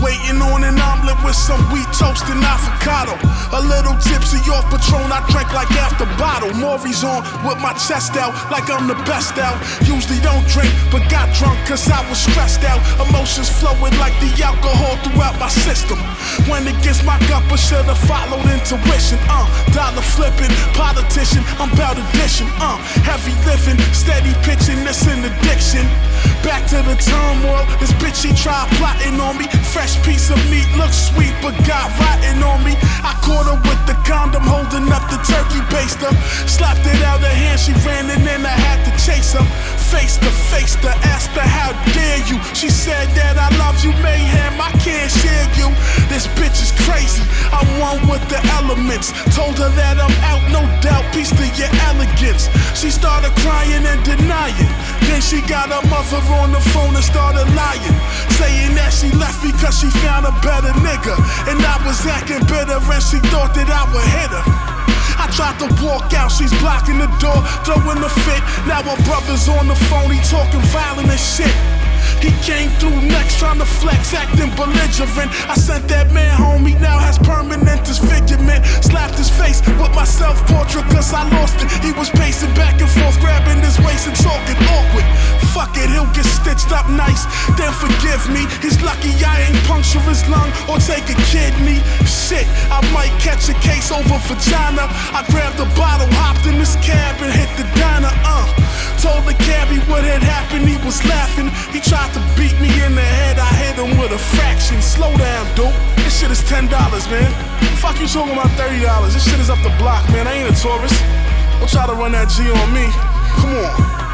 waiting on an omelet with some wheat toast and avocado. A little tipsy off Patron, I drank like half the bottle. Maury's on with my chest out like I'm the best out. Usually don't drink, but got drunk cause I was stressed out. Emotions flowing like the alcohol throughout my system. When it gets my cup, I should've followed intuition. Dollar flipping, politician, I'm bout addition. Heavy living, steady pitching, this an addiction. Back to the turmoil, this bitch she tried plotting on me. Fresh piece of meat, looks sweet but got rotten on me. I caught her with the condom, holding up the turkey baster. Slapped it out of hand, she ran and then I had to chase her. Face to asked her how dare you. She said that I love you, mayhem, I can't share you. This bitch is crazy, I'm one with the elements. Told her that I'm out, no doubt, peace to your elegance. She started crying and denying. Then she got her mother on the phone and started lying, saying that she left because she found a better nigga. And I was acting bitter and she thought that I would hit her. I tried to walk out, she's blocking the door, throwing a fit. Now her brother's on the phone, he talking violent as shit. He came through next, trying to flex, acting belligerent. I sent that man home, he now has permanent disfigurement. Slapped his face with my self-portrait cause I lost it. He was pacing back and forth, grabbing his waist and talking awkward. Fuck it, he'll get stitched up nice, then forgive me. He's lucky I ain't puncture his lung or take a kidney. Shit, I might catch a case over vagina. I grabbed a bottle, hopped in this cab and hit the diner. Told the cabbie what had happened, he was laughing. He tried to beat me in the head, I hit him with a fraction. Slow down, dude, this shit is $10, man. Fuck you talking about $30, this shit is up the block, man. I ain't a tourist. Don't try to run that G on me, come on.